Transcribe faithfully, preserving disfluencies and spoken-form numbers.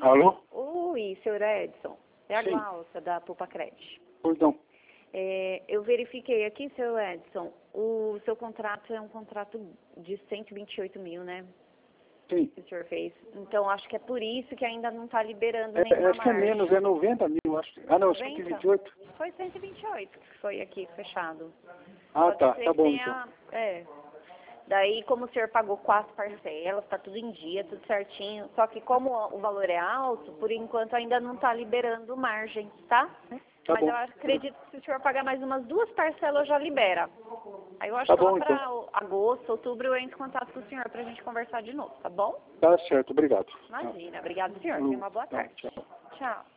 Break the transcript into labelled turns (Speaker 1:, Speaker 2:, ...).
Speaker 1: Alô?
Speaker 2: Oi, senhor Edson. É a
Speaker 1: Sim.
Speaker 2: Glaucia, da Poupa Cred.
Speaker 1: Perdão.
Speaker 2: É, eu verifiquei aqui, senhor Edson, o seu contrato é um contrato de cento e vinte e oito mil, né?
Speaker 1: Sim.
Speaker 2: Que o senhor fez. Então, acho que é por isso que ainda não está liberando
Speaker 1: É,
Speaker 2: nenhuma
Speaker 1: essa é
Speaker 2: margem.
Speaker 1: menos, é noventa mil, acho. Ah, não, cento e vinte e oito.
Speaker 2: Foi cento e vinte e oito que foi aqui fechado.
Speaker 1: Ah,
Speaker 2: Pode
Speaker 1: tá,
Speaker 2: ser
Speaker 1: tá
Speaker 2: que
Speaker 1: bom
Speaker 2: tenha-
Speaker 1: então.
Speaker 2: É. Daí, como o senhor pagou quatro parcelas, tá tudo em dia, tudo certinho. Só que como o valor é alto, por enquanto ainda não está liberando margem, tá?
Speaker 1: Tá
Speaker 2: Mas
Speaker 1: bom.
Speaker 2: eu acredito que se o senhor pagar mais umas duas parcelas, já libera. Aí eu acho
Speaker 1: Tá
Speaker 2: que lá
Speaker 1: bom,
Speaker 2: para
Speaker 1: então.
Speaker 2: agosto, outubro, eu entro em contato com o senhor pra gente conversar de novo, tá bom?
Speaker 1: Tá certo, obrigado.
Speaker 2: Imagina. Obrigado, senhor.
Speaker 1: Falou.
Speaker 2: Tenha uma boa
Speaker 1: Tá,
Speaker 2: tarde.
Speaker 1: tchau.
Speaker 2: Tchau.